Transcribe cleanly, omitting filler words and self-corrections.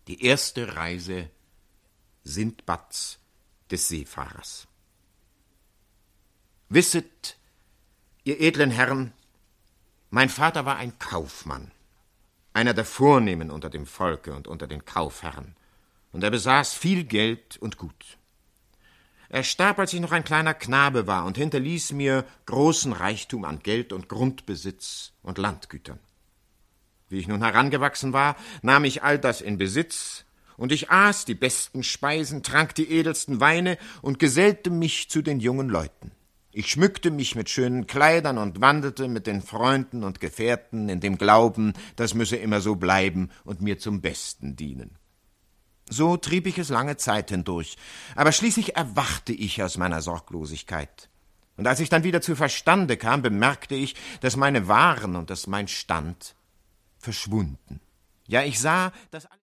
Die erste Reise Sindbads, des Seefahrers. Wisset, ihr edlen Herren, mein Vater war ein Kaufmann, einer der Vornehmen unter dem Volke und unter den Kaufherren, und er besaß viel Geld und Gut. Er starb, als ich noch ein kleiner Knabe war, und hinterließ mir großen Reichtum an Geld und Grundbesitz und Landgütern. Wie ich nun herangewachsen war, nahm ich all das in Besitz, und ich aß die besten Speisen, trank die edelsten Weine und gesellte mich zu den jungen Leuten. Ich schmückte mich mit schönen Kleidern und wandelte mit den Freunden und Gefährten in dem Glauben, das müsse immer so bleiben und mir zum Besten dienen. So trieb ich es lange Zeit hindurch, aber schließlich erwachte ich aus meiner Sorglosigkeit. Und als ich dann wieder zu Verstande kam, bemerkte ich, dass meine Waren und dass mein Stand verschwunden. Ja, ich sah, dass